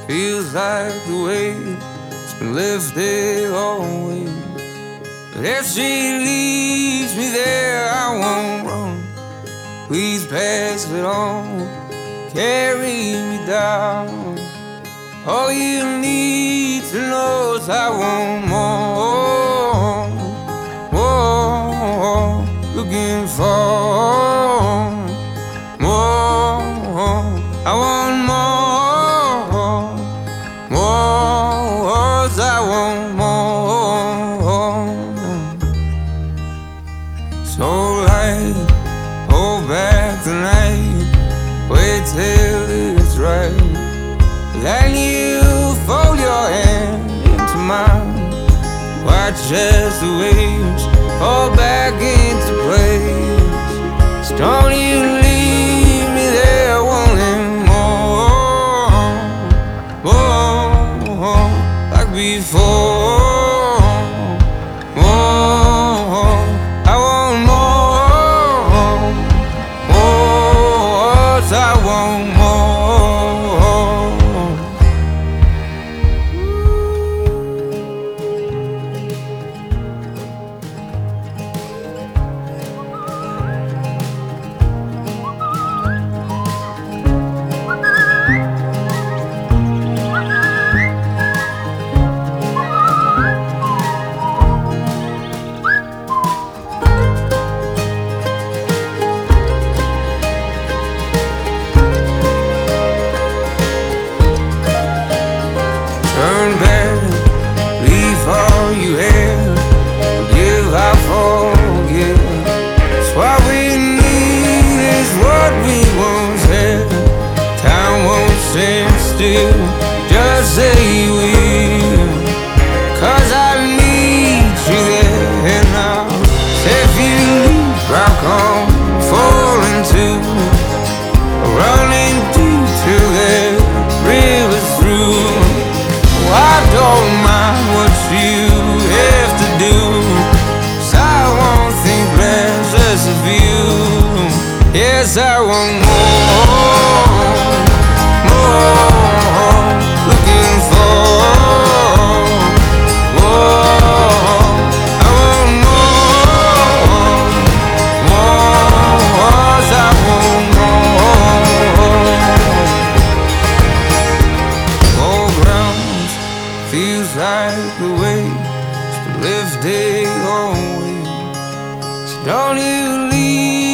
feels like the weight's been lifted always. But if she leaves me there, I won't run. Please pass it on, carry me down. All you need to know is I want more, more, looking for more. I want more, more, I want more. So light, hold back the night, wait till it's right. Then you fold your hand into mine, watch as the waves fall back into place. So don't you leave me there wanting more, more, like before. More, I want more, more, I want more. Turn back, leave all you had, forgive, I forgive. It's what we need, is what we once had. Time won't stand still, just say you will. 'Cause I need you there now. If you leave, I'll come falling too, running deep till that river's through. I don't mind what you have to do, 'cause I won't think less of you. Yes, I want more, more, looking for more. I want more, more, I want more. More ground feels like the weight's been lifted always. So don't you leave